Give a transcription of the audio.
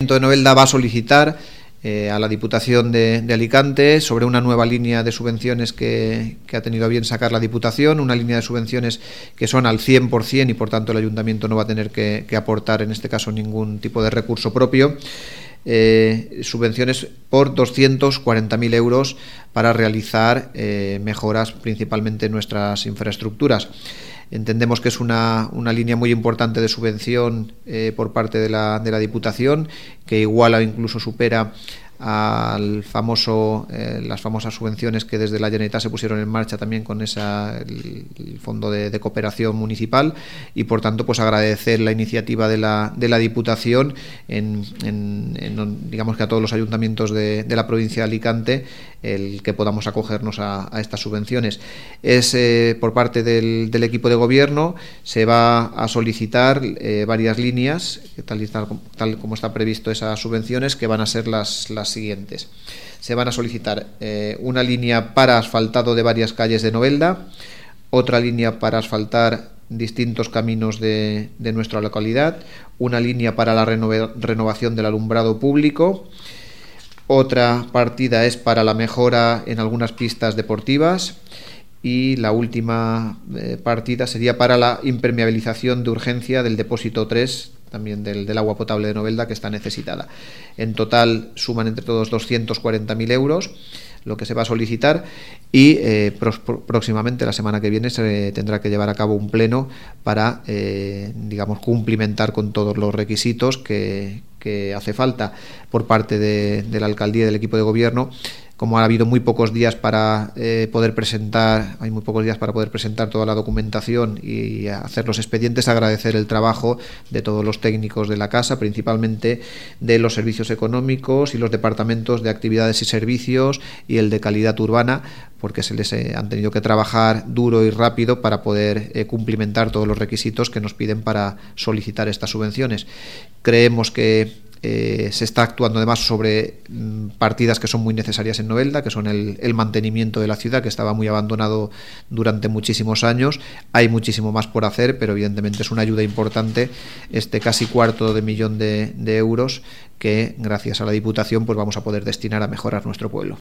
Ayuntamiento de Novelda va a solicitar a la Diputación de Alicante sobre una nueva línea de subvenciones que ha tenido a bien sacar la Diputación, una línea de subvenciones que son al 100% y por tanto el Ayuntamiento no va a tener que aportar en este caso ningún tipo de recurso propio. Subvenciones por 240.000 euros para realizar mejoras principalmente en nuestras infraestructuras. Entendemos que es una línea muy importante de subvención por parte de la Diputación, que iguala o incluso supera al las famosas subvenciones que desde la Generalitat se pusieron en marcha también con el Fondo de Cooperación Municipal, y por tanto pues agradecer la iniciativa de la Diputación digamos que a todos los ayuntamientos de la provincia de Alicante el que podamos acogernos a estas subvenciones. Por parte del equipo de gobierno se va a solicitar varias líneas tal como está previsto esas subvenciones, que van a ser las siguientes. Se van a solicitar una línea para asfaltado de varias calles de Novelda, otra línea para asfaltar distintos caminos de nuestra localidad, una línea para la renovación del alumbrado público, otra partida es para la mejora en algunas pistas deportivas y la última partida sería para la impermeabilización de urgencia del depósito 3, también del agua potable de Novelda, que está necesitada. En total suman entre todos 240.000 euros lo que se va a solicitar, y próximamente, la semana que viene, se tendrá que llevar a cabo un pleno para digamos cumplimentar con todos los requisitos que hace falta por parte de la alcaldía y del equipo de gobierno. Como ha habido muy pocos días para poder presentar toda la documentación y hacer los expedientes, agradecer el trabajo de todos los técnicos de la casa, principalmente de los servicios económicos y los departamentos de actividades y servicios y el de calidad urbana, porque se les han tenido que trabajar duro y rápido para poder cumplimentar todos los requisitos que nos piden para solicitar estas subvenciones. Creemos que se está actuando además sobre partidas que son muy necesarias en Novelda, que son el mantenimiento de la ciudad, que estaba muy abandonado durante muchísimos años. Hay muchísimo más por hacer, pero evidentemente es una ayuda importante casi $250.000 de euros que gracias a la Diputación pues vamos a poder destinar a mejorar nuestro pueblo.